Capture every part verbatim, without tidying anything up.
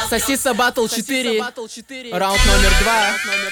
Сосиса Батл четыре, раунд номер два.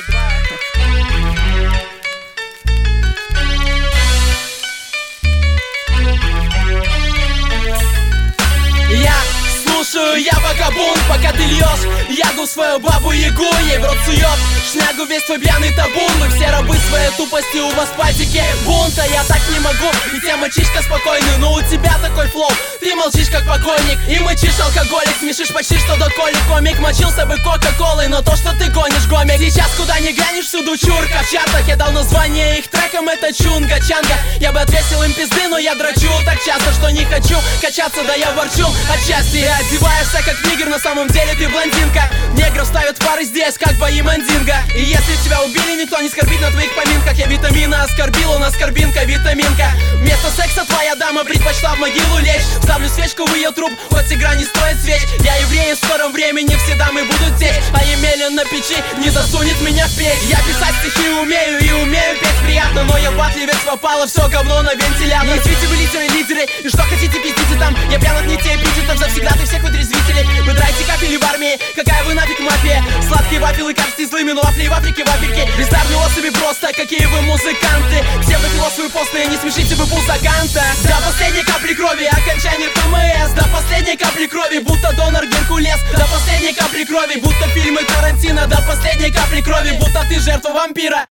Я слушаю, я вагабунт, пока ты льешь ягу в свою бабу-ягу, ей в рот сует шнягу весь твой пьяный табун. Вы все рабы своей тупости, у вас патики бунта. Я так не могу, ведь я мальчишка спокойный, но у тебя такой флоу, ты молчишь как покойник и мычишь алкоголик, смешишь почти что до коли. Комик мочился бы кока-колой, но то, что ты гонишь, гомик. Сейчас куда ни глянешь, всюду чурка. В чартах я дал название их трекам, это чунга-чанга. Я бы отвесил им пизды, но я дрочу так часто, что не хочу качаться, да я ворчу отчасти. Одеваешься как нигер, на самом деле ты блондинка. Негров ставят в пары здесь, как бои Мандинго. И если тебя убили, никто не скорбит на твоих поминках. Я витамина оскорбил, у нас карбинка, витаминка. Вместо секса твоя дама предпочла в могилу лечь. Ставлю свечку в ее труп, хоть игра не стоит свеч. Я еврей, в скором времени все дамы будут течь, а Емелин на печи не засунет меня в печь. Я писать стихи умею и умею петь приятно, но я в батле попало все говно на вентилятор. Не извите вы лидеры, лидеры, и что хотите пиздите там. Я пьян от нитей эпитетов, завсегда ты всех вытрезвителей. Вы драйте капели в армии, какая вы нафиг мафия. Сладкие вафелы кажутся злыми, но вафли в Африке вафельки. Бездарные особи просто, какие вы музыканты. Псевдофилософы постные, не смешите вы пузаганта. До последней капли крови, окончание ПМС. До последней капли крови, будто донор Геркулес. До последней капли крови, будто фильмы Тарантино. До последней капли крови, будто ты жертва вампира.